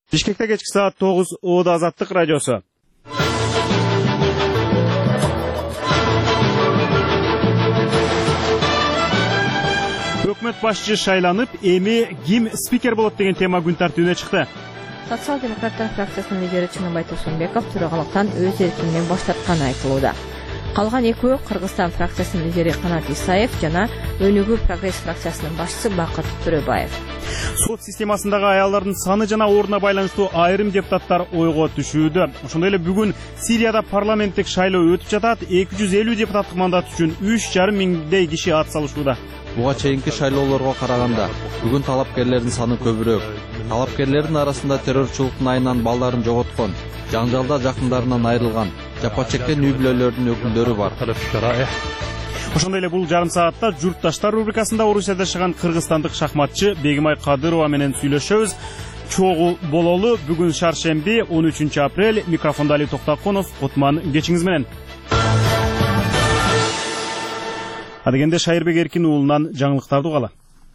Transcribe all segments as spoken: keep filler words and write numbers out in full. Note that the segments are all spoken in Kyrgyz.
Бишкекте кечки саат тогуз Ода Азаттык радиосу. Өкмөт башчы шайланып, эми ким спикер болот деген тема күн тартибине чыкты. Социал-демократтар фракциясынын лидери Чыныбай Турсунбеков төрагалыктан өз эркинен баш тартканы айтылууда. Калган экөө Кыргызстан фракциясынын лидери Канат Исаев жана Өнүгүү прогресс фракциясынын башчысы Бакыт Төрөбаев. Сот системасындагы аялдардын саны жана ордуна байланыштуу айрым депутаттар ойго түшүүдө. Ошондой эле бүгүн Сирияда парламенттик шайлоо өтүп жатат. эки жүз элүү депутаттык мандат үчүн үч жарым миңдей киши ат салышууда. Буга чейинки шайлоолорго караганда бүгүн талапкерлердин саны көбүрөөк. Талапкерлердин арасында террорчулуктун айынан балдарын жоготкон, жаңжалда жакындарынан айрылган, жапа чеккен үй бүлөлөрдүн өкүлдөрү бар. Ошондой эле бул жарым саатта журтташтар рубрикасында Орусияда жашаган кыргызстандык шахматчы Бегимай Кадырова менен сүйлөшөбүз. Чогуу бололу. Бүгүн шаршемби он үчүнчү апрель. Микрофонда Али Токтакунов. Кутман кечиңиз менен. Адегенде Шайырбек Эркин уулунан жаңылыктарды угалы.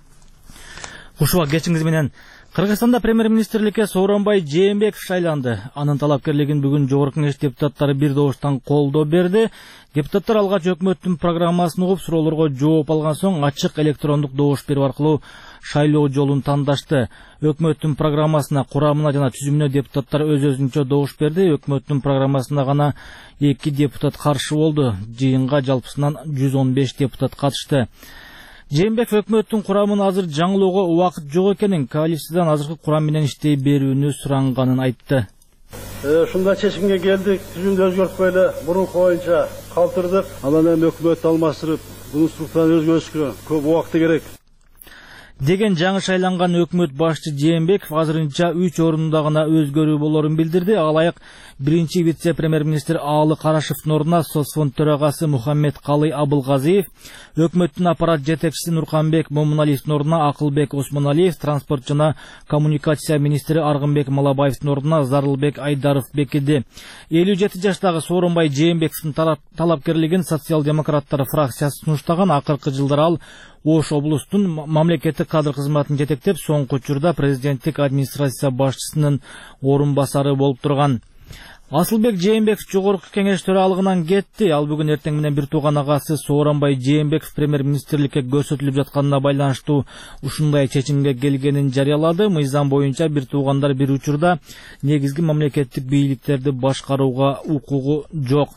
Кушуа кечиңиз менен. Кыргызстанда премьер-министрликке Сооронбай Жээнбеков шайланды. Анын талапкерлигин бүгүн Жогорку Кеңеш депутаттары бир добуштан колдоо берди. Депутаттар алгач өкмөттүн программасын угуп, суроолорго жооп алган соң ачык электрондук добуш берүү аркылуу шайлоо жолун тандашты. Өкмөттүн программасына, курамына жана түзүмүнө депутаттар өз-өзүнчө добуш берди. Өкмөттүн программасына гана эки депутат каршы болду. Жыйынга жалпысынан жүз он беш депутат катышты. Жээнбеков өкмөттүн курамын азыр жаңылоого убакыт жок экенин, коалициядан азыркы курам менен иштей берүүнү суранганын айтты. Ушундай чечимге келдик, түзүмдү өзгөртпөй эле мурунку боюнча калтырдык. Анан эми өкмөттү алмаштырып, бунун структураны өзгөртүшкө көп убакыт керек. Деген жаңы шайланган өкмөт башчы Жээнбеков азырынча үч орунда гана өзгөрүү болорун билдирди. Алайык биринчи вице-премьер-министр Аалы Карашевдин ордуна Соцфонд төрагасы Мухаммед Калый Абылгазиев, өкмөттүн аппарат жетекчиси Нурканбек Момуналиевдин ордуна Акылбек Осмоналиев, транспорт жана коммуникация министри Аргынбек Малабаевдин ордуна Зарылбек Айдаров бекиди. элүү жети жаштагы Сооронбай Жээнбековдун талапкерлигин социал-демократтар фракциясы сунуштаган. Акыркы жылдары ал Ош облустун мамлекеттик кадр кызматын жетектеп, соңку учурда президенттик администрация башчысынын орун басары болуп турган. Асылбек Жээнбеков Жогорку Кеңеш төралыгынан кетти. Ал бүгүн эртең менен бир тууган агасы Сооронбай Жээнбеков премьер-министрликке көрсөтүлүп жатканына байланыштуу ушундай чечимге келгенин жарыялады. Мыйзам боюнча бир туугандар бир учурда негизги мамлекеттик бийликтерди башкарууга укугу жок.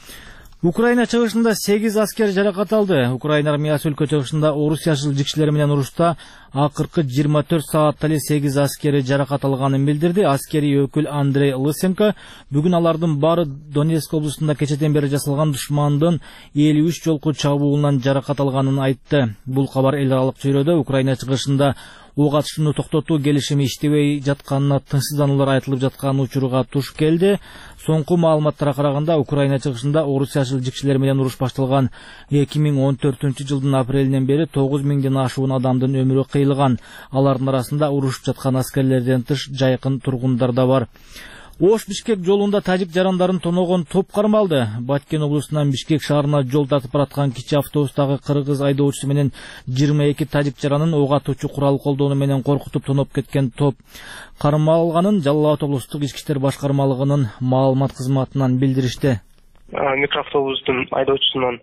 Украина чыгышында сегиз аскер жаракат алды. Украина армиясы өлкө чыгышында орус жашыл жикчилери менен урушта акыркы жыйырма төрт саатта эле сегиз аскери жаракат алганын билдирди. Аскери өкүл Андрей Лысенко бүгүн алардын баары Донецк облусунда кечеден бери жасалган душмандын элүү үч жолку чабуулунан жаракат алганын айтты. Бул кабар эл аралык чөйрөдө Украина чыгышында ок атышууну токтотуу келишими иштебей жатканына тынчсыздануулар айтылып жаткан учурга туш келди. Соңку маалыматтарга караганда Украина чыгышында орус жашыл жикчилери менен уруш башталган эки миң он төртүнчү жылдын апрелинен бери тогуз миңден ашуун адамдын өмүрү кыйылган. Алардын арасында урушуп жаткан аскерлерден тыш жайкын тургундар да бар. Ош-Бишкек жолунда тажик жарандарын тоногон топ кармалды. Баткен облусунан Бишкек шаарына жол тартып бараткан кичи автобустагы кыргыз айдоочусу менен жыйырма эки тажик жаранын ок атуучу курал колдонуу менен коркутуп тоноп кеткен топ кармалганын Жалал Абад облустук ички иштер башкармалыгынын маалымат кызматынан билдиришти. Микроавтобустун айдоочусунан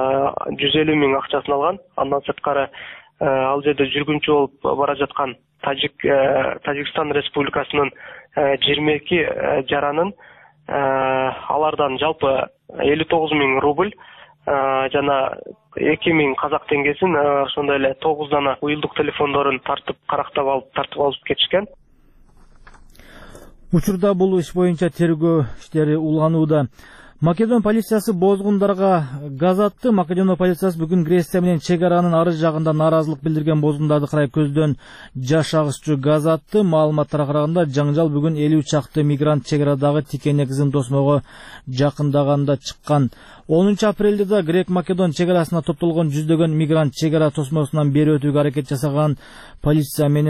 жүз элүү миң акчасын алган. Андан сырткары ал жерде жүргүнчү болуп бара жаткан Тажик Тажикстан Республикасынын жыйырма эки жаранын алардан жалпы элүү тогуз миң рубль жана эки миң казак теңгесин, ошондой эле тогуз дана уюлдук телефондорун тартып карактап алып тартып алып кетишкен. Учурда бул иш боюнча тергөө иштери уланууда. Македон полициясы бозгундарга газ атты. Македон полициясы бүгүн Греция менен чек аранын ары жагында нааразылык билдирген бозгундарды карай көздөн жаш агызчу газ атты. Маалыматтарга караганда жаңжал бүгүн элүү чакты мигрант чек арадагы тикене кызын тосмого жакындаганда чыккан. онунчу апрелде да Грек-Македон чек арасына топтолгон жүздөгөн мигрант чек ара тосмосунан бери өтүүгө аракет жасаган полиция менен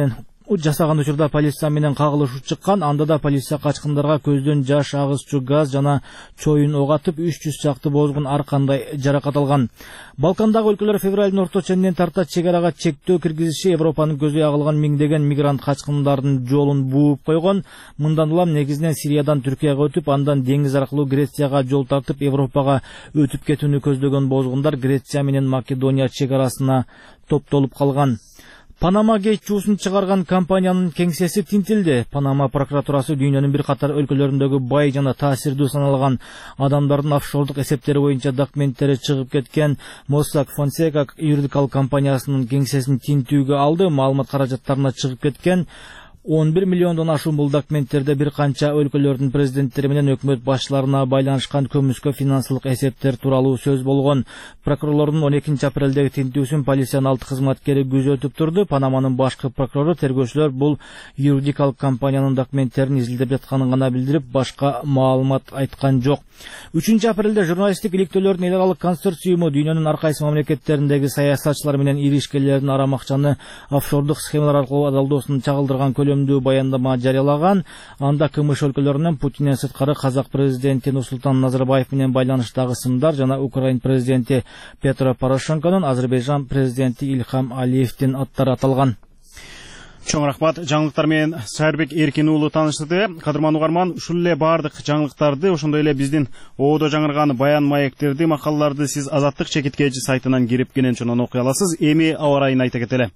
жасаган учурда полиция менен кагылышуу чыккан. Анда да полиция качкындарга көздөн жаш, агызчу газ жана чоюн ок атып, үч жүз чакты бозгун ар кандай жаракат алган. Балкандагы өлкөлөр февралдын орто ченинен тарта чек арага чектөө киргизиши Европанын көзү агылган миңдеген мигрант качкындардын жолун бууп койгон. Мындан улам негизинен Сириядан Түркияга өтүп, андан деңиз аркылуу Грецияга жол тартып, Европага өтүп кетүүнү көздөгөн бозгундар Греция менен Македония чек арасына топтолуп калган. Панама гейт чуусун чыгарган компаниянын кеңсеси тинтилди. Панама прокуратурасы дүйнөнүн бир катар өлкөлөрүндөгү бай жана таасирдүү саналган адамдардын офшордук эсептери боюнча документтери чыгып кеткен Mossack Fonseca юридикалык компаниясынын кеңсесин тинтүүгө алды. Маалымат каражаттарына чыгып кеткен он бир миллиондон ашуун бул документтерде бир канча өлкөлөрдүн президенттери менен өкмөт башчыларына байланышкан көмүскө финансылык эсептер тууралуу сөз болгон. Прокурорлордун он экинчи апрелдеги тинтүүсүн полициянын алты кызматкери күзөтүп турду. Панаманын башкы прокурору тергөөчүлөр бул юридикалык компаниянын документтерин изилдеп жатканын гана билдирип, башка маалымат айткан жок. үчүнчү апрелде журналисттик иликтөөлөрдүн эл аралык консорциуму дүйнөнүн ар кайсы мамлекеттериндеги саясатчылар менен ири ишкерлердин арам акчаны офшордук схемалар аркылуу адалдоосун чагылдырган көлөмдүү баяндама жарыялаган. Анда КМШ өлкөлөрүнөн Путинден сырткары Казак президенти Нурсултан Назарбаев менен байланыштагы сымдар жана Украин президенти Петро Порошенконун, Азербайжан президенти Ильхам Алиевдин аттары аталган. Чоң рахмат. Жаңылыктар менен Сайырбек Эркин уулу таныштырды. Кадырман угарман, ушул эле баардык жаңылыктарды, ошондой эле биздин оодо жаңырган баян маектерди, макалаларды сиз Азаттык чекиткечи сайтынан кирип кенен чонон окуй аласыз. Эми аба ырайын айта кетели.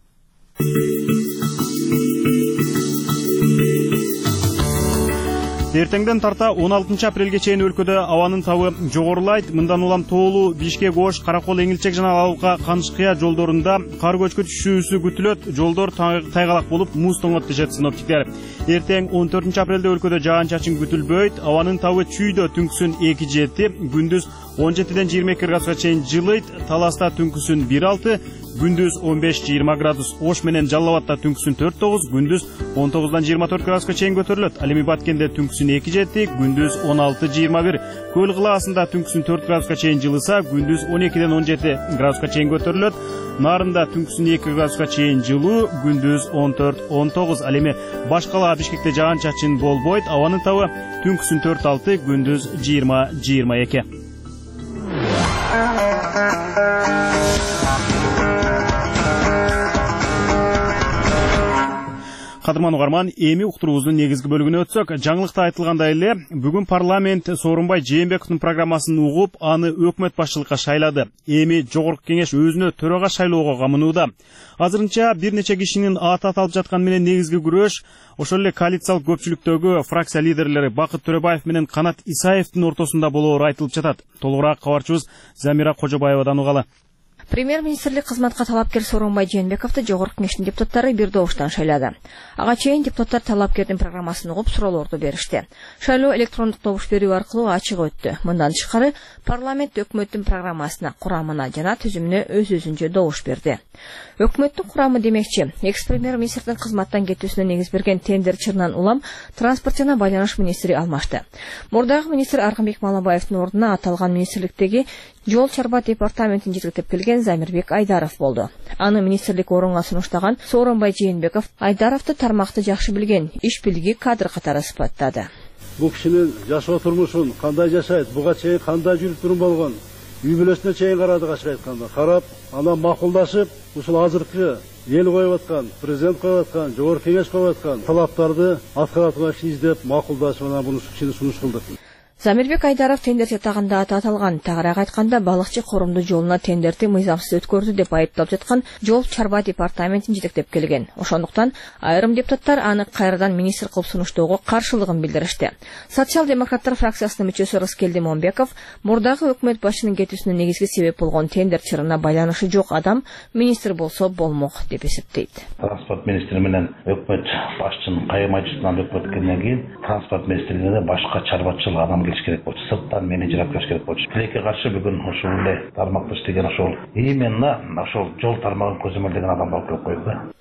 Эртеңден тарта он алтынчы апрелге чейин өлкөдө абанын табы жогорулайт. Мындан улам Тоолу, Бишкек, Ош, Каракол, Эңилчек жана Алка, Канышкыя жолдорунда кар көчкү түшүүсү күтүлөт. Жолдор тайгалак болуп, муз тоңот дешет синоптиктер. Эртең он төртүнчү апрелде өлкөдө жаан-чачын күтүлбөйт. Абанын табы чүйдө түнкүсүн эки жети, күндүз он жетиден жыйырма эки градуска чейин жылыйт. Таласта түнкүсүн бир алты, күндүз он беш жыйырма градус. Ош менен Жалал Абадта түнкүсүн төрт тогуз, күндүз он тогуздан жыйырма төрт градуска чейин көтөрүлөт. Ал эми Баткенде түнкүсүн эки жети, күндүз он алты жыйырма бир. Көл кылаасында түнкүсүн төрт градуска чейин жылыса, күндүз он экиден он жети градуска чейин көтөрүлөт. Нарында түнкүсүн эки градуска чейин жылуу, күндүз он төрт он тогуз. Ал эми башкала Бишкекте жаан-чачын болбойт. Абанын табы түнкүсүн төрт алты, күндүз жыйырма жыйырма эки. Кадырман угарман, эми уктуруубуздун негизги бөлүгүнө өтсөк, жаңылыкта айтылгандай эле, бүгүн парламент Сооронбай Жээнбековдун программасын угуп, аны өкмөт башчылыкка шайлады. Эми жогорку кеңеш өзүнө төрага шайлоого камынууда. Азырынча бир нече кишинин аты аталып жатканы менен негизги күрөш ошол эле коалициялык көпчүлүктөгү фракция лидерлери Бакыт Төрөбаев менен Канат Исаевдин ортосунда болоору айтылып жатат. Толугураак кабарчыбыз Замира Кожобаевадан угалы. Премьер-министрлик кызматка талапкер Сооронбай Жээнбековду жогорку кеңештин депутаттары бир добуштан шайлады. Ага чейин депутаттар талапкердин программасын угуп суроолорду беришти. Шайлоо электрондук добуш берүү аркылуу ачык өттү. Мындан тышкары парламент өкмөттүн программасына, курамына жана түзүмүнө өз-өзүнчө добуш берди. Өкмөттүн курамы демекчи, экс-премьер-министрдин кызматтан кетүүсүнө негиз берген тендер чырынан улам транспорт жана байланыш министри алмашты. Мурдагы министр Аркынбек Малабаевдин ордуна аталган министрликтеги жол чарба департаментин жетектеп келген Замирбек Айдаров болду. Аны министрлик орунга сунуштаган Сооронбай Жээнбеков Айдаровду тармакты жакшы билген, иш билги кадр катары сыпаттады. Бул кишинин жашоо турмушун кандай жашайт, буга чейин кандай жүрүп турум болгон, үй бүлөсүнө чейин карадык, ачык айтканда. Карап, анан макулдашып, ушул азыркы эл коюп аткан, президент коюп аткан, жогорку кеңеш коюп аткан талаптарды аткарат издеп, макулдашып анан буну кишини сунуш кылдык. Замирбек Айдаров тендер жатагында аты аталган. Тагыраак айтканда, балыкчы коромду жолуна тендерди мыйзамсыз өткөрдү деп айыпталып жаткан жол чарба департаментин жетектеп келген. Ошондуктан айрым депутаттар аны кайрадан министр кылып сунуштоого каршылыгын билдиришти. Социал-демократтар фракциясынын мүчөсү Рыскелди Момбеков мурдагы өкмөт башчынын кетүүсүнүн негизги себеп болгон тендер чырына байланышы жок адам министр болсо болмок деп эсептейт. Транспорт министри менен өкмөт башчынын кайымайчысынан өкмөт келгенден кийин транспорт министрлигине башка чарбачыл адам керек болчу, сырттан менеджер алып келиш керек болчу. Тилекке каршы бүгүн ушул эле тармакта иштеген ошол именно ошол жол тармагын көзөмөлдөгөн адам алып келип койду.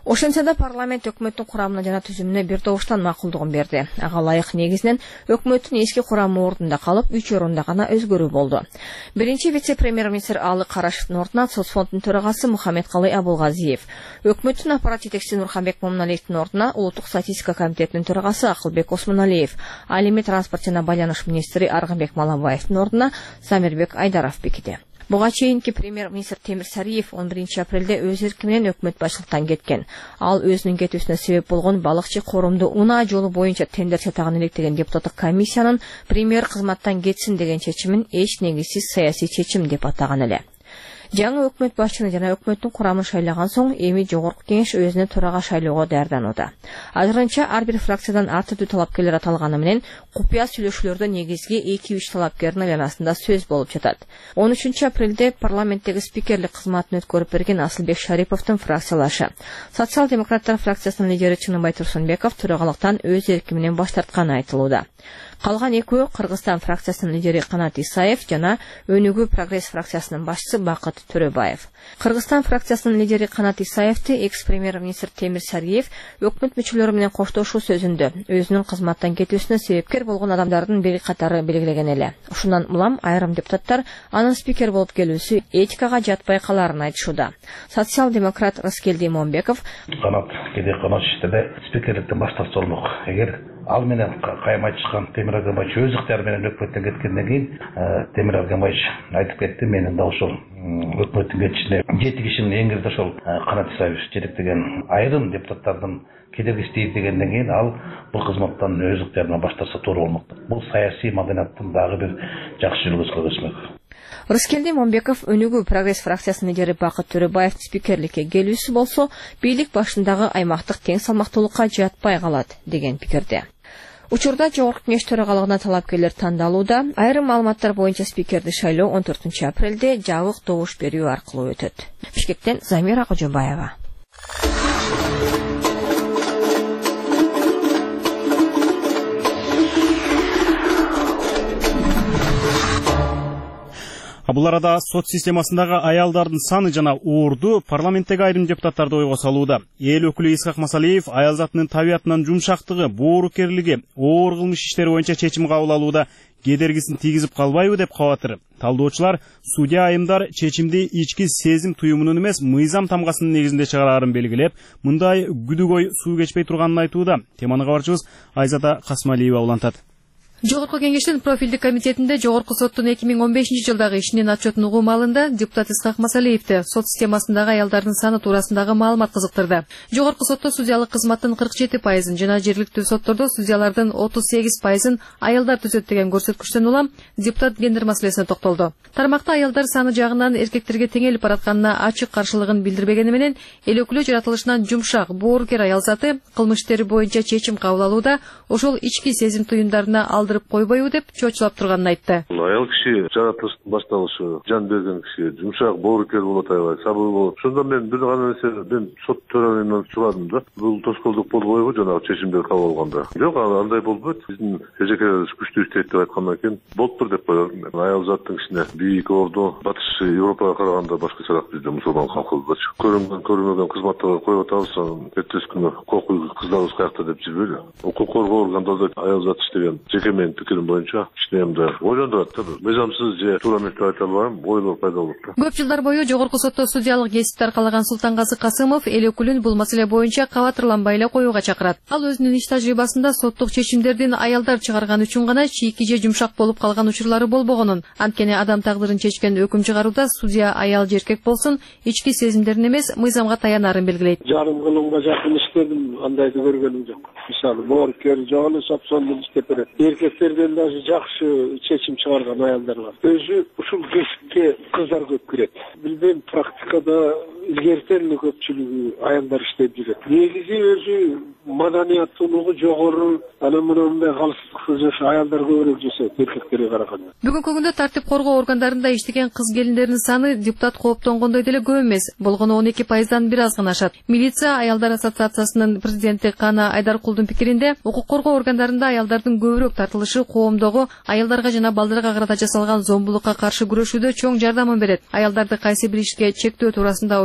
Ошентсе да парламент өкмөттүн курамына жана түзүмүнө бир добуштан макулдугун берди. Ага ылайык негизинен өкмөттүн эски курамы ордунда калып, үч орунда гана өзгөрүү болду. Биринчи вице-премьер-министр Аалы Карашевдин ордуна соцфонддун төрагасы Мухаммедкалый Абулгазиев, өкмөттүн аппарат жетекчиси Нурханбек Момуналиевдин ордуна Улуттук статистика комитетинин төрагасы Акылбек Осмоналиев, ал эми транспорт жана байланыш министри Аргынбек Малабаевдин ордуна Самирбек Айдаров бекиди. Буга чейинки премьер-министр Темир Сариев он биринчи апрелде өз эрки менен өкмөт башчылыктан кеткен. Ал өзүнүн кетүүсүнө себеп болгон балыкчы корумду унаа жолу боюнча тендер сатаган элек деген депутаттык комиссиянын премьер кызматтан кетсин деген чечимин эч негизсиз саясий чечим деп атаган эле. Жаңы өкмөт башчыны жана өкмөттүн курамын шайлаган соң эми жогорку кеңеш өзүнө төрага шайлоого даярданууда. Азырынча ар бир фракциядан ар түрдүү талапкерлер аталганы менен купуя сүйлөшүүлөрдө негизги эки үч талапкердин айланасында сөз болуп жатат. он үчүнчү апрелде парламенттеги спикерлик кызматын өткөрүп берген Асылбек Шариповдун фракциялашы Социал-демократтар фракциясынын лидери Чыныбай Турсунбеков төрагалыктан өз эрки менен баш тартканы айтылууда. Калган экөө Кыргызстан фракциясынын лидери Канат Исаев жана Өнүгүү прогресс фракциясынын башчысы Бакыт Төрөбаев. Кыргызстан фракциясынын лидери Канат Исаевти экс-премьер-министр Темир Сариев өкмөт мүчөлөрү менен коштошуу сөзүндө өзүнүн кызматтан кетүүсүнө себепкер болгон адамдардын бир катары белгилеген эле. Ушундан улам айрым депутаттар анын спикер болуп келүүсү этикага жатпай каларын айтышууда. Социал-демократ Рыскелди Момбеков Канат кеде канат иштеде спикерликтен баш тартса болмок. Эгер ал менен кайым айтышкан Темир Агамбаевич өз ыктыяры менен өкмөттөн кеткенден кийин Темир Агамбаевич айтып кетти, менин да ошол өкмөттүн кетишине жети кишинин эң кирде ошол Канат Исаев жетектеген айрым депутаттардын кедергиси дегенден кийин ал бул кызматтан өз ыктыярынан баш тартса туура болмок. Бул саясий маданияттын дагы бир жакшы үлгүсү өсмөк. Рыскелди Момбеков Өнүгүү прогресс фракциясынын лидери Бакыт Төрөбаев спикерликке келүүсү болсо, бийлик башындагы аймактык тең салмактуулукка жатпай калат деген пикирде. Учурда жогорку кеңеш төрагалыгына талапкерлер тандалууда. Айрым маалыматтар боюнча спикерди шайлоо он төртүнчү апрелде жабык добуш берүү аркылуу өтөт. Бишкектен Замира Кожобаева. Бул арада сот системасындагы аялдардын саны жана орду парламенттеги айрым депутаттарды ойго салууда. Эл өкүлү Исхак Масалиев аял затынын табиятынан жумшактыгы, боорукерлиги, оор кылмыш иштери боюнча чечим кабыл алууда кедергисин тийгизип калбайбы деп кабатыр. Талдоочулар судья айымдар чечимди ички сезим туюмунун эмес, мыйзам тамгасынын негизинде чыгарарын белгилеп, мындай күдүгөй суу кечпей турганын айтууда. Теманы кабарчыбыз Айзата Касмалиева улантат. Жогорку кеңештин профилдик комитетинде Жогорку соттун эки миң он бешинчи жылдагы ишинин отчетун угуу маалында депутат Исхак Масалиевди сот системасындагы аялдардын саны туурасындагы маалымат кызыктырды. Жогорку сотто судьялык кызматтын кырк жети пайызын жана жергиликтүү соттордо судьялардын отуз сегиз пайызын аялдар түзөт деген көрсөткүчтөн улам депутат гендер маселесине токтолду. Тармакта аялдар саны жагынан эркектерге теңелип баратканына ачык каршылыгын билдирбегени менен эл өкүлү жаратылышынан жумшак, боорукер аял заты кылмыш иштери боюнча чечим кабыл алууда ошол ички сезим туюмдарына алдырып койбойбу деп чочулап турганын айтты. Аял киши жаратылыштын башталышы, жан берген киши, жумшак, боорукер болот, аябай сабыр болот. Ошондо мен бир гана нерсе, мен сот төрайымынан чыгардым да, бул тоскоолдук болбойбу жанагы чечимдер кабыл алганда. Жок, андай болбойт. Биздин эжекелерибиз күчтүү иштейт деп айткандан кийин болуптур деп коём. Аял заттын кишине бийик орду, батыш Европага караганда башкачараак бизде мусулман калкыбызда. Көрүнгөн, көрүнбөгөн кызматтарга коюп атабыз, эртеси күнү кокуй кыздарыбыз каякта деп жүрбөйлү. Укук коргоо органдарда аял зат иштеген жеке менин пикирим боюнча кичинемди ойлондурат да. Мыйзамсыз же туура эмес деп айта албайм, ойлор пайда болот да. Көп жылдар бою жогорку сотто судьялык кесипти аркалаган Султангазы Касымов эл өкүлүн бул маселе боюнча кабатырланбай эле коюуга чакырат. Ал өзүнүн иш тажрыйбасында соттук чечимдердин аялдар чыгарган үчүн гана чийки же жумшак болуп калган учурлары болбогонун, анткени адам тагдырын чечкен өкүм чыгарууда судья аял же эркек болсун ички сезимдерин эмес, мыйзамга таянарын белгилейт. Жарым кылымга жакын иштедим, андайды көргөнүм жок. Мисалы, боорукер жок эле сопсондун иштеп берет. Эркектерден даже жакшы чечим чыгарган аялдар бар. Өзү ушул кесипке кыздар көп кирет. Билбейм, практикада илгертен эле көпчүлүгү аялдар иштеп жүрөт. Негизи өзү маданияттуулугу жогору, анан мындай калыстыксыз жаша аялдар көбүрөөк жашайт эркектерге караганда. Бүгүнкү күндө тартип коргоо органдарында иштеген кыз келиндердин саны депутат кооптонгондой деле көп эмес. Болгону он эки пайыздан бир аз гана ашат. Милиция аялдар ассоциациясынын президенти Кана Айдаркулдун пикиринде, укук коргоо органдарында аялдардын көбүрөөк тартылышы коомдогу аялдарга жана балдарга карата жасалган зомбулукка каршы күрөшүүдө чоң жардамын берет. Аялдарды кайсы бир ишке чектөө туурасында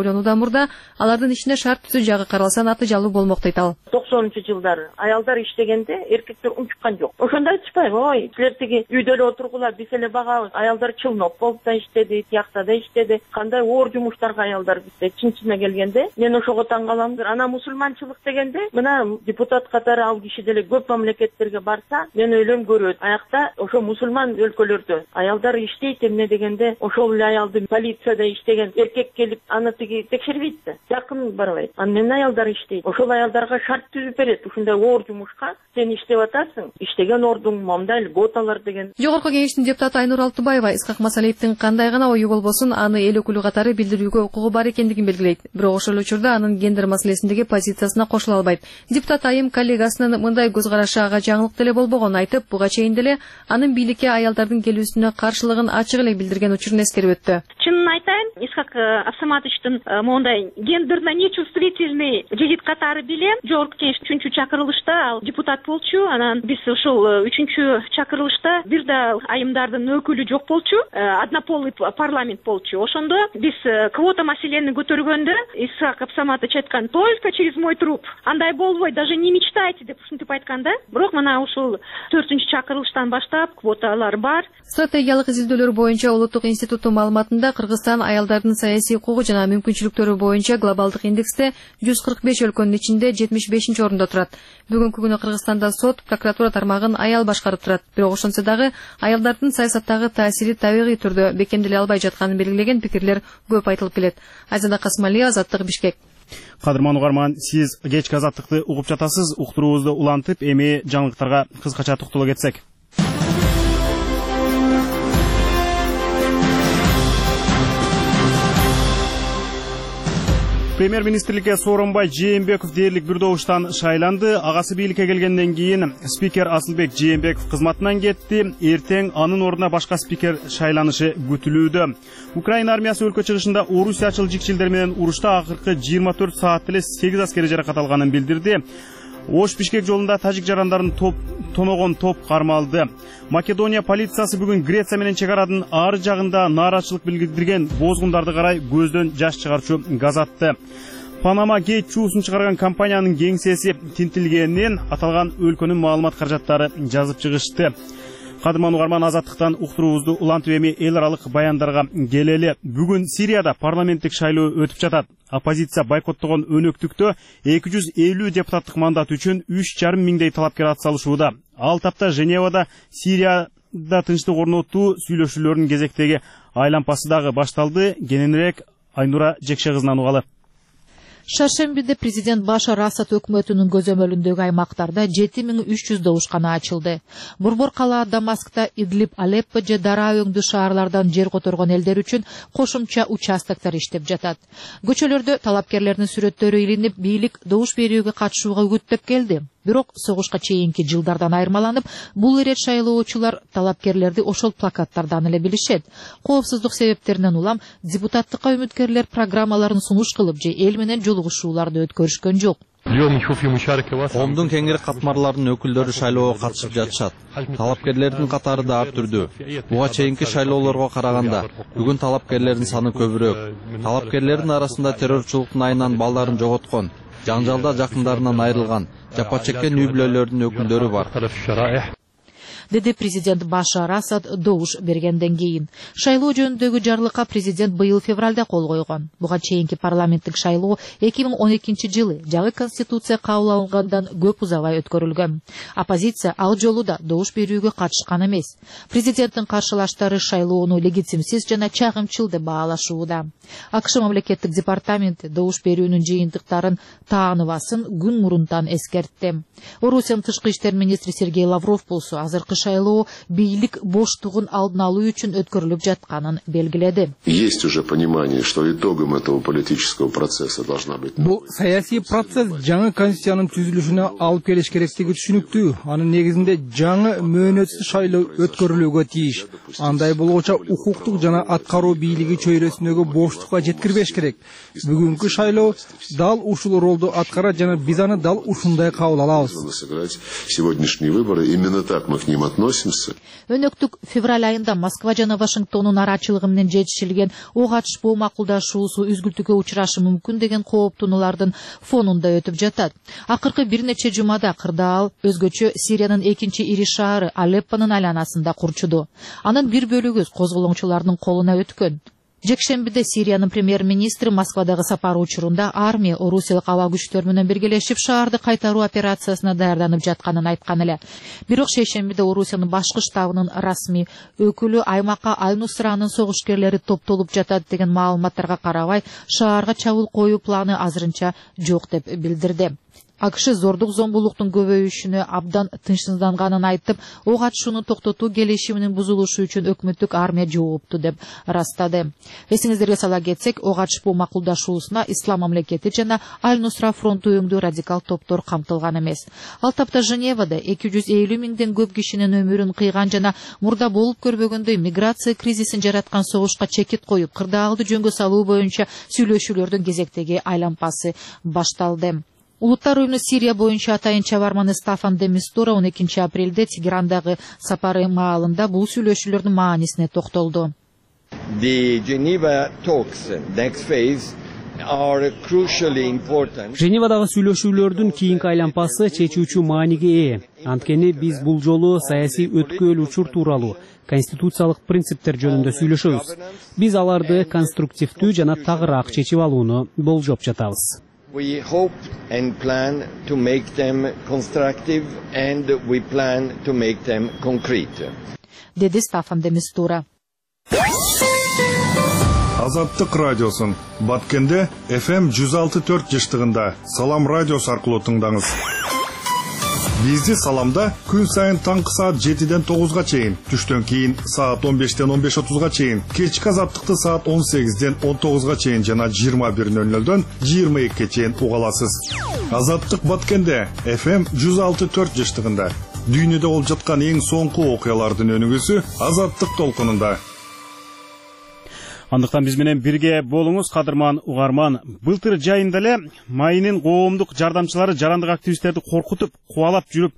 шайлоонудан мурда алардын ишине шарт түзүү жагы каралса натыйжалуу болмок дейт ал. токсонунчу жылдары аялдар иштегенде эркектер унчуккан жок. Ошондо айтышпайбы, ой, силер тиги үйдө эле отургула, биз эле багабыз. Аялдар чылноп болуп да иштеди, тиякта да иштеди. Кандай оор жумуштарга аялдар бизде чын-чынына келгенде, мен ошого таң калам. Ана мусулманчылык дегенде, мына депутат катары ал киши деле көп мамлекеттерге барса, мен ойлойм көрөт. Аякта ошо мусулман өлкөлөрдө аялдар иштейт эмне дегенде, ошол эле аялды полицияда иштеген эркек келип аны тиги текшербейт да, жакын барбайт. Анан мен аялдар иштейт. Ошол аялдарга шарт түзүп берет. Ушундай оор жумушка сен иштеп атасың, иштеген ордуң момдай льготалар деген. Жогорку кеңештин депутаты Айнур Алтыбаева Исхак Масалиевдин кандай гана ою болбосун аны эл өкүлү катары билдирүүгө укугу бар экендигин белгилейт. Бирок ошол учурда анын гендер маселесиндеги позициясына кошула албайт. Депутат айым коллегасынын мындай көз карашы ага жаңылык деле болбогонун айтып, буга чейин деле анын бийликке аялдардын келүүсүнө каршылыгын ачык эле билдирген учурун эскерип өттү. Чынын айтайын, Исхак Абсаматовичтин мондай гендерно нечувствительный жигит катары билем. Жогорку кеңеш үчүнчү чакырылышта ал депутат болчу. Анан биз ушул үчүнчү чакырылышта бир да айымдардын өкүлү жок болчу. Однополый парламент болчу. Ошондо биз квота маселени көтөргөндө Исхак Абсаматович айткан: "Только через мой труп. Андай болбойт, даже не мечтайте" деп ушинтип айтканда. Бирок мына ушул төртүнчү чакырылыштан баштап квоталар бар. Стратегиялык изилдөөлөр боюнча Улуттук институттун маалыматында Кыргызстан аялдардын саясий укугу жана мүмкүнчүлүктөрү боюнча глобалдык индексте жүз кырк беш өлкөнүн ичинде жетимиш бешинчи орунда турат. Бүгүнкү күнү Кыргызстанда сот, прокуратура тармагын аял башкарып турат. Бирок ошонсо дагы аялдардын саясаттагы таасири табигый түрдө бекемделе албай жатканын белгилеген пикирлер көп айтылып келет. Азада Касмалиева, Азаттык, Бишкек. Кадырман угарман, сиз кечки Азаттыкты угуп жатасыз. Уктуруубузду улантып, эми жаңылыктарга кыскача токтоло кетсек. Премьер-министрликке Сооронбай Жээнбеков дээрлик бир добуштан шайланды. Агасы бийликке келгенден кийин спикер Асылбек Жээнбеков кызматынан кетти. Эртең анын ордуна башка спикер шайланышы күтүлүүдө. Украина армиясы өлкө чыгышында орусиячыл жикчилдер менен урушта акыркы жыйырма төрт саат эле сегиз аскери жаракат алганын билдирди. Ош-Бишкек жолунда тажик жарандарын топ тоногон топ кармалды. Македония полициясы бүгүн Греция менен чек аранын ар жагында нааразычылык билдирген бозгундарды карай көздөн жаш чыгарчу газ атты. Панама Гейт чуусун чыгарган компаниянын кеңсеси тинтилгенинен аталган өлкөнүн маалымат каражаттары жазып чыгышты. Кадырман угарман, Азаттыктан уктуруубузду улантып эми эл аралык баяндарга келели. Бүгүн Сирияда парламенттик шайлоо өтүп жатат. Оппозиция бойкоттогон өнөктүктө эки жүз элүү депутаттык мандат үчүн үч жарым миңдей талапкер атсалышууда. Ал тапта Женевада Сирияда тынчтык орнотуу сүйлөшүүлөрүнүн кезектеги айлампасы дагы башталды. Кененирээк Айнура Жекше кызынан угалы. Шаршембиде президент Башар Асад өкмөтүнүн көзөмөлүндөгү аймактарда жети миң үч жүз добушкана ачылды. Борбор калаа Дамаскта, Идлиб, Алеппо же Дара өңдүү шаарлардан жер которгон элдер үчүн кошумча участоктор иштеп жатат. Көчөлөрдө талапкерлердин сүрөттөрү илинип, бийлик добуш берүүгө катышууга үгүттөп келди. Бирок согушка чейинки жылдардан айырмаланып, бул ирет шайлоочулар талапкерлерди ошол плакаттардан эле билишет. Коопсуздук себептеринен улам депутаттыкка үмүткерлер программаларын сунуш кылып же эл менен жолугушууларды өткөрүшкөн жок. Коомдун кеңири катмарларынын өкүлдөрү шайлоого катышып жатышат. Талапкерлердин катары да ар түрдүү. Буга чейинки шайлоолорго караганда бүгүн талапкерлердин саны көбүрөөк. Талапкерлердин арасында террорчулуктун айынан балдарын жоготкон, жаңжалда жакындарынан айрылган, жапа чеккен үй бүлөлөрдүн өкүлдөрү бар, деди президент Башар Асад добуш бергенден кийин. Шайлоо жөнүндөгү жарлыкка президент быйыл февралда кол койгон. Буга чейинки парламенттик шайлоо эки миң он экинчи жылы жаңы конституция кабыл алынгандан көп узабай өткөрүлгөн. Оппозиция ал жолу да добуш берүүгө катышкан эмес. Президенттин каршылаштары шайлоону легитимсиз жана чагымчыл деп баалашууда. АКШ мамлекеттик департаменти добуш берүүнүн жыйынтыктарын тааныбасын күн мурунтан эскертти. Орусиянын тышкы иштер министри Сергей Лавров болсо азыркы шайлоо бийлик боштугун алдын алуу үчүн өткөрүлүп жатканын белгиледи. Есть уже понимание, что итогом этого политического процесса должна быть. Бул саясий процесс жаңы конституциянын түзүлүшүнө алып келиш керектиги түшүнүктүү. Анын негизинде жаңы мөөнөтсүз шайлоо өткөрүлүүгө тийиш. Андай болгочо укуктук жана аткаруу бийлиги чөйрөсүндөгү боштукка жеткирбеш керек. Бүгүнкү шайлоо дал ушул ролду аткарат жана биз аны дал ушундай кабыл алабыз. Сегодняшние выборы, именно так мы к ним относимся. Өнөктүк февраль айында Москва жана Вашингтондун арачылыгы менен жетишилген ок атышпоо макулдашуусу үзгүлтүккө учурашы мүмкүн деген кооптонуулардын фонунда өтүп жатат. Акыркы бир нече жумада кырдаал өзгөчө Сириянын экинчи ири шаары Алеппонун айланасында курчуду. Анын бир бөлүгү козголоңчулардын колуна өткөн. Жекшембиде Сириянын премьер-министри Москвадагы сапары учурунда армия орусиялык аба күчтөр менен биргелешип шаарды кайтаруу операциясына даярданып жатканын айткан эле. Бирок шейшембиде Орусиянын башкы штабынын расмий өкүлү аймакка Аль-Нусранын согушкерлери топтолуп жатат деген маалыматтарга карабай, шаарга чабуул коюу планы азырынча жок деп билдирди. АКШ зордук зомбулуктун көбөйүшүнө абдан тынчсызданганын айтып, ок атышууну токтотуу келишиминин бузулушу үчүн өкмөттүк армия жоопту деп ырастады. Эсиңиздерге сала кетсек, ок атышпоо макулдашуусуна Ислам мамлекети жана Аль-Нусра фронту өңдүү радикал топтор камтылган эмес. Ал тапта Женевада эки жүз элүү миңден көп кишинин өмүрүн кыйган жана мурда болуп көрбөгөндөй миграция кризисин жараткан согушка чекит коюп, кырдаалды жөнгө салуу боюнча сүйлөшүүлөрдүн кезектеги айлампасы башталды. Улуттар уюму Сирия боюнча атайын чабарманы Стафан де Мистура он экинчи апрелде Тегерандагы сапары маалында бул сүйлөшүүлөрдүн маанисине токтолду. The Geneva talks next phase are crucially important. Женевадагы сүйлөшүүлөрдүн кийинки айлампасы чечүүчү мааниге ээ. Анткени биз бул жолу саясий өткөл учур тууралуу конституциялык принциптер жөнүндө сүйлөшөбүз. Биз аларды конструктивдүү жана тагыраак чечип алууну болжоп жатабыз. We hope and plan to make them constructive and we plan to make them concrete. Деди Стафан де Мистура. Азаттык радиосун Баткенде эф эм жүз алты төрт жыштыгында Салам радиосу аркылуу тыңдаңыз. Бизди Саламда күн сайын таңкы саат жетиден тогузга чейин, түштөн кийин саат он бештен он беш отузга чейин, кечки Азаттыкты саат он сегизден он тогузга чейин жана жыйырма бир нөл нөлдөн жыйырма экиге чейин уга аласыз. Азаттык Баткенде эф эм жүз алты төрт жыштыгында дүйнөдө болуп жаткан эң соңку окуялардын өнүгүүсү Азаттык толкунунда. Андыктан биз менен бирге болуңуз, кадырман угарман. Былтыр жайында эле майынын коомдук жардамчылары жарандык активисттерди коркутуп, кубалап жүрүп,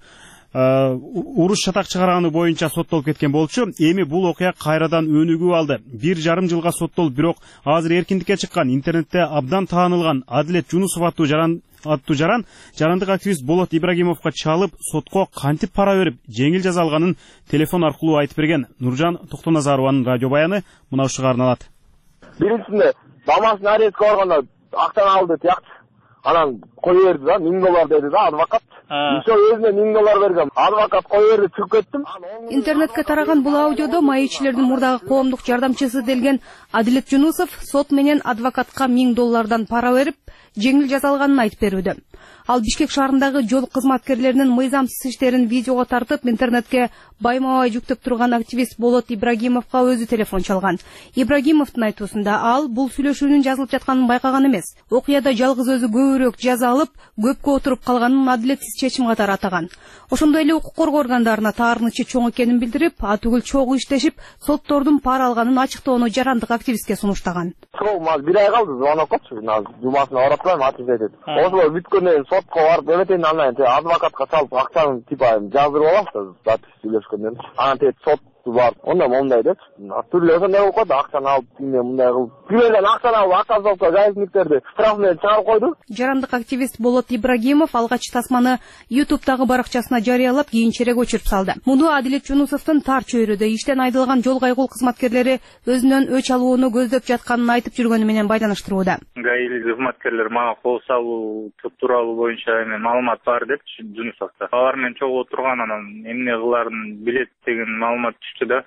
уруш шатак чыгарганы боюнча соттолуп кеткен болчу. Эми бул окуя кайрадан өнүгүү алды. Бир жарым жылга соттолуп, бирок азыр эркиндикке чыккан, интернетте абдан таанылган Адилет Жунусов аттуу жаран аттуу жаран жарандык активист Болот Ибрагимовго чалып, сотко кантип пара берип, жеңил жаза алганын телефон аркылуу айтып берген. Нуржан Токтоназарованын радио баяны мына ушуга арналат. Биринчисинде мамасын арестке барганда актаны алды тияк. Анан кое берди да, миң доллар деди да адвокат. Ошо өзүнө миң доллар берген. Адвокат кое берди, чыгып кеттим. Интернетке тараган бул аудиодо майычилердин мурдагы коомдук жардамчысы делген Адилет Жунусов сот менен адвокатка миң доллардан пара берип, жеңил жаза алганын айтып берүүдө. Ал Бишкек шаарындагы жол кызматкерлеринин мыйзамсыз иштерин видеого тартып, интернетке байма-бай жүктөп турган активист Болот Ибрагимовго өзү телефон чалган. Ибрагимовдун айтуусунда ал бул сүйлөшүүнүн жазылып жатканын байкаган эмес. Окуяда жалгыз өзү көбүрөөк жаза алып, көпкө отуруп калганын адилетсиз чечим катары атаган. Ошондой эле укук коргоо органдарына таарынычы чоң экенин билдирип, атүгүл чогуу иштешип, соттордун пара алганын ачыктоону жарандык активистке сунуштаган. Сол бир ай калды, звонок отчу, жумасына барып турам, атып айтат. Ошол бүткөндөн сотко барып, эметен анан адвокатка чалып акчаны типа жаздырып алабыз, запись сүйлөшкөндөн. Анан тет сот бар. Онда мондай деп. Түрлі ошондай болуп калды, акчаны алып, кимге мындай кылып. Кимден акчаны алып, акча сотко жайсыздыктерди штраф менен чыгарып койду. Жарандык активист Болот Ибрагимов алгач тасманы ютубтагы баракчасына жарыялап, кийинчерээк өчүрүп салды. Муну Адилет Жунусовдун тар чөйрөдө иштен айдылган жол кайгыл кызматкерлери өзүнөн өч алууну көздөп жатканын айтып жүргөнү менен байланыштырууда. ГАИ кызматкерлер мага кол салуу тууралуу боюнча эми маалымат бар деп Жунусовдо. Алар менен чогуу турган, анан эмне кыларын билет деген маалымат түштү да.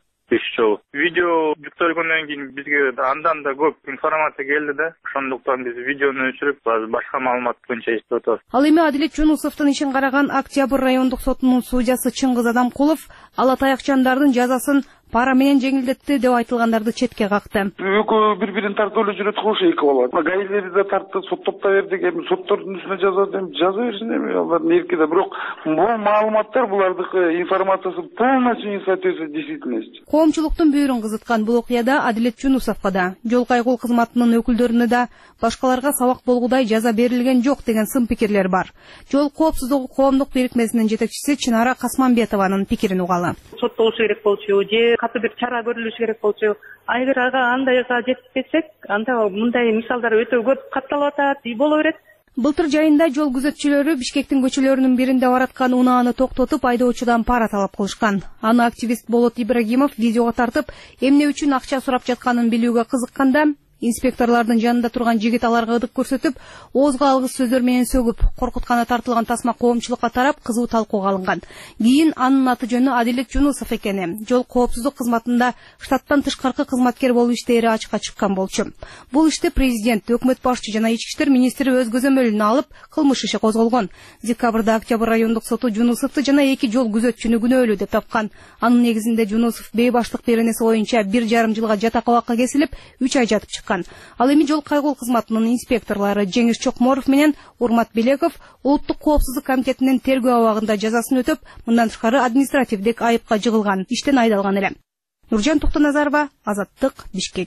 Видео жүктөлгөндөн кийин бизге андан да көп информация келди да. Ошондуктан биз видеону өчүрүп, башка маалымат боюнча иштеп атабыз. Ал эми Адилет Жунусовдун ишин караган Октябрь райондук сотунун судьясы Чыңгыз Адамкулов Ала Таякчандардын жазасын пара менен жеңилдетти деп айтылгандарды четке какты. Экөө бири бирин тартып эле жүрөт кылыш эки болот. Гаилери да тартты, соттоп да бердик, эми соттордун үстүнө жазат, эми жаза берсин, эми алардын эркиде. Бирок бул маалыматтар, булардыкы информациясы полностью не соответствует действительности. Коомчулуктун бүйүрүн кызыткан бул окуяда Адилет Жунусовго да, жол кайгыл кызматынын өкүлдөрүнө да башкаларга сабак болгудай жаза берилген жок деген сын пикирлер бар. Жол коопсуздугу коомдук бирикмесинин жетекчиси Чынара Касманбетованын пикирин угалы. Соттолушу керек болчу же катуу бир чара көрүлүшү керек болчу. Айгыр ага андайга жетишпесек, анда мындай мисалдар өтө көп катталып атат, боло берет. Былтыр жайында жол күзөтчүлөрү Бишкектин көчөлөрүнүн биринде бараткан унааны токтотуп, айдоочудан пара талап кылышкан. Аны активист Болот Ибрагимов видеого тартып, эмне үчүн акча сурап жатканын билүүгө кызыкканда, инспекторлордун жанында турган жигит аларга ыдык көрсөтүп, оозго алгыс сөздөр менен сөгүп, коркутканы тартылган тасма коомчулукка тарап, кызуу талкууга алынган. Кийин анын аты жөнү Адилет Жунусов экени, жол коопсуздук кызматында штаттан тышкаркы кызматкер болуп иштери ачыкка чыккан болчу. Бул ишти президент, өкмөт башчы жана ички иштер министри өз көзөмөлүнө алып, кылмыш иши козголгон. Декабрда Октябрь райондук соту Жунусовду жана эки жол күзөтчүнү күнөөлүү деп тапкан. Анын негизинде Жунусов бейбаштык беренеси боюнча бир жарым жылга жатак абакка кесилип, үч ай жатып чыккан. Ал эми жол кайгыл кызматынын инспекторлору Жеңиш Чокморов менен Урмат Белеков Улуттук коопсуздук комитетинин тергөө абагында жазасын өтөп, мындан тышкары административдик айыпка жыгылган, иштен айдалган эле. Нуржан Токтоназарова, Азаттык, Бишкек.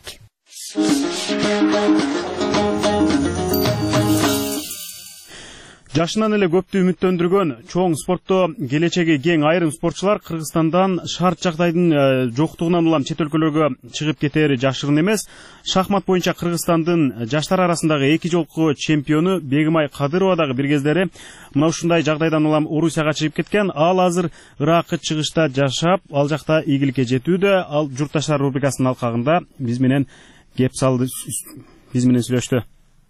Жашынан эле көптү үмүттөндүргөн чоң спортто келечеги кең айрым спортчулар Кыргызстандан шарт жагдайдын жоктугунан улам чет өлкөлөргө чыгып кетери жашырын эмес. Шахмат боюнча Кыргызстандын жаштар арасындагы эки жолку чемпиону Бегимай Кадырова дагы бир кездери мына ушундай жагдайдан улам Орусияга чыгып кеткен. Ал азыр Иракы чыгышта жашап, ал жакта ийгиликке жетүүдө. Ал журтташтар рубрикасынын алкагында биз менен кеп салды, биз менен сүйлөштү.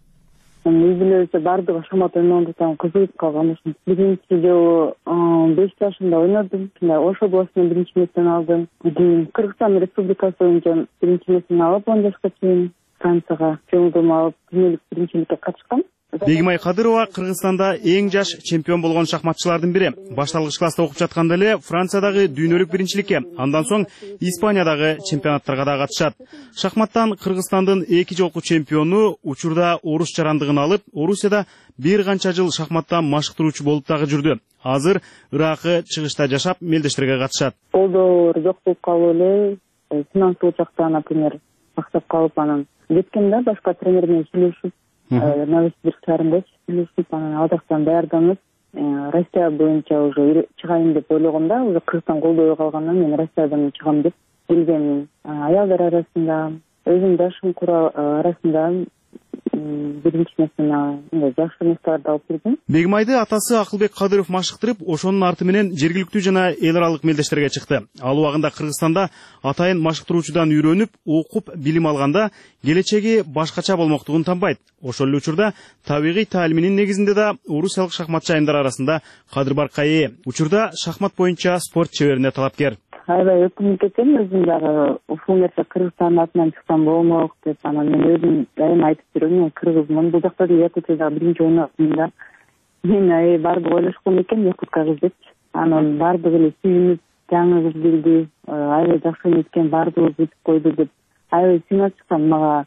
Биз билебизде баардыгы шахмат ойногондуктан кызыгып калган ушун. Биринчи жолу беш жашымда ойнодум. Ош областынан биринчи месени алдым. Кийин Кыргызстан Республикасы боюнча биринчи месени алып, он жашка чейин Францияга жолдомо алып, дүйнөлүк биринчиликке катышкан. Бегимай Кадырова Кыргызстанда эң жаш чемпион болгон шахматчылардын бири. Башталгыч класста окуп жатканда эле Франциядагы дүйнөлүк биринчиликке, андан соң Испаниядагы чемпионаттарга да катышат. Шахматтан Кыргызстандын эки жолку чемпиону учурда орус жарандыгын алып, Орусияда бир канча жыл шахматтан машыктыруучу болуп дагы жүрдү. Азыр Иракы чыгышта жашап, мелдештерге катышат. Колдоо жок болуп калып эле, финансылык жактан, например, актап калып, анан кеткем да башка тренер менен сүйлөшүп, Новосибирск шаарында сүйлөшүп, анан ал жактан даярданып, Россия боюнча уже чыгайын деп ойлогом да, уже Кыргызстан колдобой калгандан мен Россиядан чыгам деп келгем. Аялдар арасында, өзүм жашым арасында биринчи месени жакшы месторду алып келдим. Бегимайды атасы Акылбек Кадыров машыктырып, ошонун арты менен жергиликтүү жана эл аралык мелдештерге чыкты. Ал убагында Кыргызстанда атайын машыктыруучудан үйрөнүп, окуп, билим алганда келечеги башкача болмоктугун танбайт. Ошол эле учурда табигый таалиминин негизинде да орусиялык шахматчы айымдар арасында кадыр баркка ээ. Учурда шахмат боюнча спорт чеберине талапкер. Аябай өкүнүп кетем, өзүм дагы ушул нерсе Кыргызстандын атынан чыксам болмок деп, анан мен өзүм дайым айтып жүрөм, мен кыргызмын, бул жакта Якутияда биринчи ойнадым да. Мен ай баардыгы ойлошкон экен, якутка кыз депчи. Анан баардыгы эле сүйүнүп, жаңы кыз келди, аябай жакшы экен, баардыгыбыз бүтүп койду деп, аябай сыйнап чыккан, мага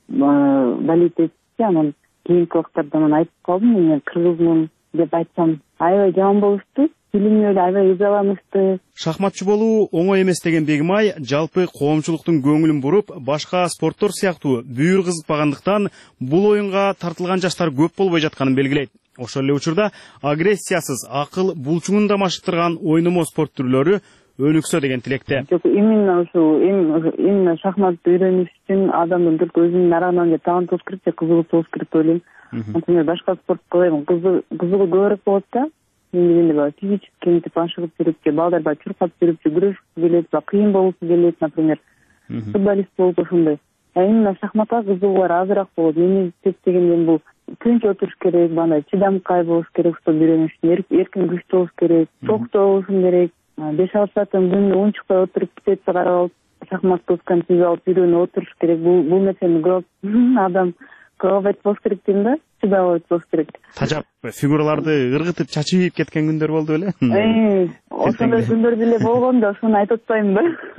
болит этти. Анан кийинки убактарда мен айтып калдым, мен кыргызмын деп айтсам, аябай жаман болушту. Шахматчы болуу оңой эмес деген Бегимай жалпы коомчулуктун көңүлүн буруп, башка спорттор сыяктуу бүйүр кызыкпагандыктан бул оюнга тартылган жаштар көп болбой жатканын белгилейт. Ошол эле учурда агрессиясыз, акыл булчуңун да машыктырган ойномо спорт түрлөрү өнүксө деген тилекте. Жок, именно ушул именно шахматты үйрөнүш үчүн адамдын только өзүнүн арагынан талант болуш керек, кызыгуу болуш керек деп ойлойм. Например, башка спортко эми кызыгуу көбүрөөк болот да. Мен дегенде физически мынтип ашыгып жүрүп, же балдар баягы чуркап жүрүп, же күрөшкү келет, баягы кыйын болушу келет, например. Футболист болуп ошондой. А именно шахматка кызыгуулар азыраак болот. Мени дегенде бул тынч отуруш керек, бандай чыдамкай болуш керек, ушул үйрөнүш үчүн эркин күчтүү болуш керек, токтоо болушун керек. беш алты сааттан күнүнө унчукпай отуруп китепти карап алып, шахмат досканы түзүп алып үйрөнүп отуруш керек. Бул бул нерсени көп адам кылбайт болуш керек дейм да. Чыдабайт болуш керек. Тажап фигураларды ыргытып чачып ийип кеткен күндөр болду беле? Ошондой күндөр деле болгон да, ошону айтып атпайм да.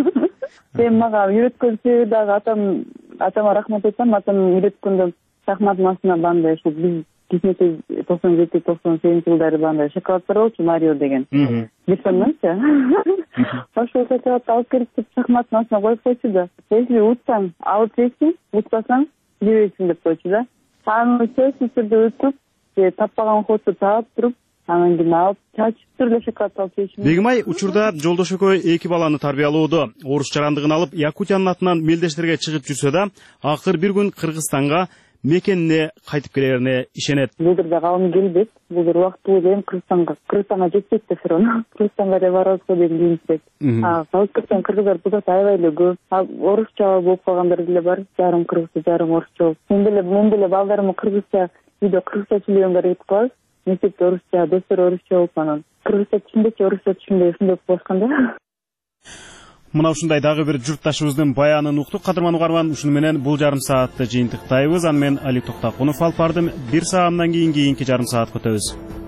Эми мага үйрөткөн себеби дагы атам атама рахмат айтсам, атам үйрөткөндө шахмат машина бандай ушул биз кичинекей токсон жети токсон сегизинчи жылдары бандай шоколаддар болчу, Марио деген. Бетоннанчы. Ошол шоколадты алып келип шахмат машина коюп койчу да. Если утсаң, алып жейсиң, утпасаң, жебейсиң деп койчу да. Аны сөзсүз түрдө утуп, таппаган хоту таап туруп, анан кийин алып чачып түрдө шоколад алып жейчүмүн. Бегимай учурда Жолдош экөө эки баланы тарбиялоодо, орус жарандыгын алып Якутиянын атынан мелдештерге чыгып жүрсө да, акыр бир күн Кыргызстанга мекенине кайтып келерине ишенет. Булдыр да калым келбейт. Булдыр убактылуу дейм Кыргызстанга, Кыргызстанга жетпейт да все равно. Кыргызстанга да барабызго деп билинсек. А калып кеткен кыргыздар буда аябай эле көп. Орусча болуп калгандар деле бар. Жарым кыргызча, жарым орусча. Мен деле мен деле балдарымы кыргызча, үйдө кыргызча сүйлөгөнгө аракет кылабыз. Мектепте орусча, достор орусча болуп анан кыргызча түшүнбөйчү, орусча түшүнбөй ушундай болуп калышканда. Мына ушундай дагы бир журтташыбыздын баянын уктук. Кадырман угарман, ушуну менен бул жарым саатты жыйынтыктайбыз. Аны мен Али Токтакунов алып бардым. Бир саамдан кийин кийинки жарым саатка өтөбүз.